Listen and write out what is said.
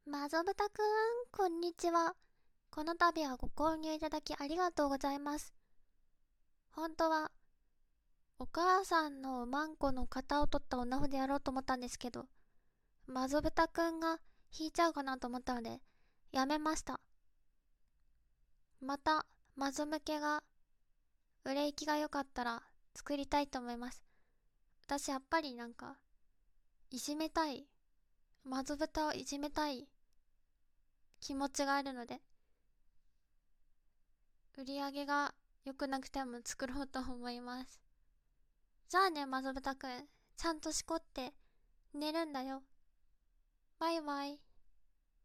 マゾブタくん、こんにちは。この度はご購入いただきありがとうございます。本当は、お母さんのマンコの型を取ったお名札でやろうと思ったんですけど、マゾブタくんが引いちゃうかなと思ったので、やめました。また、マゾ向けが、売れ行きが良かったら作りたいと思います。私やっぱりいじめたい。マゾブタをいじめたい気持ちがあるので、売り上げが良くなくても作ろうと思います。じゃあね、マゾブタくん。ちゃんとしこって寝るんだよ。バイバイ。